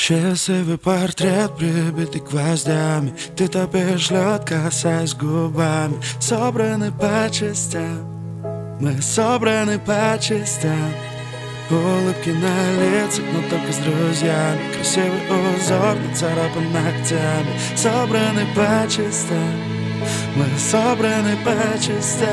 Счастливый портрет, прибитый гвоздями. Ты топишь лед, касаясь губами. Собраны по частям, мы собраны по частям. Улыбки на лицах, но только с друзьями. Красивый узор, нацарапан ногтями. Собраны по частям, мы собраны по частям.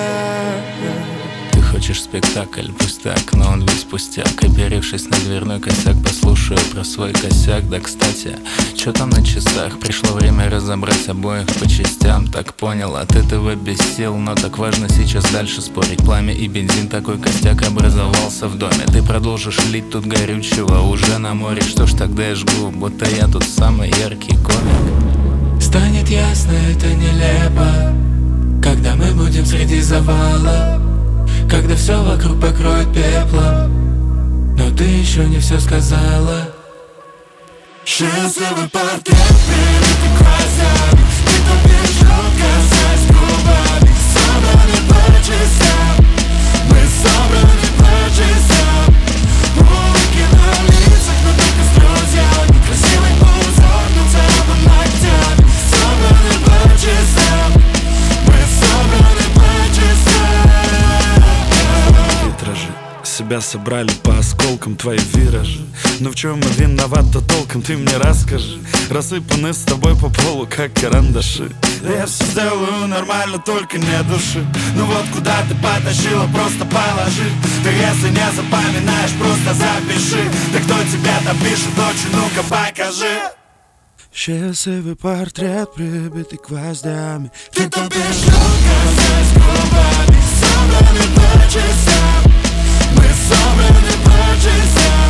Ты хочешь спектакль, пусть так, но он весь пустяк. Оперевшись на дверной косяк, послушаю про свой косяк. Да, кстати, чё там на часах? Пришло время разобрать обоих по частям. Так понял, от этого без сил, но так важно сейчас дальше спорить. Пламя и бензин, такой костяк образовался в доме. Ты продолжишь лить тут горючего уже на море. Что ж тогда я жгу, будто я тут самый яркий комик. Станет ясно, это нелепо, когда мы будем среди завала, когда все вокруг покроет пеплом, но ты еще не все сказала. Счастливый портрет, прибитый гвоздями. Ты топишь лед, касаясь губами. Собраны по частям, мы собраны по частям. Улыбки на лицах, но только с друзьями. Красивый узор, нацарапан ногтями. Собраны по частям, мы собраны по частям. Витражи себя собрали по осколкам твои виражи. Но в чем мы виноваты толком, ты мне расскажи. Рассыпаны с тобой по полу, как карандаши. Да я все сделаю нормально, только не души. Ну вот куда ты потащила, просто положи. Ты если не запоминаешь, просто запиши. Да кто тебя там пишет ночью, ну-ка покажи. Счастливый портрет, прибитый гвоздями. Ты топишь лед, касаясь губами. Собраны по частям, мы собраны по частям.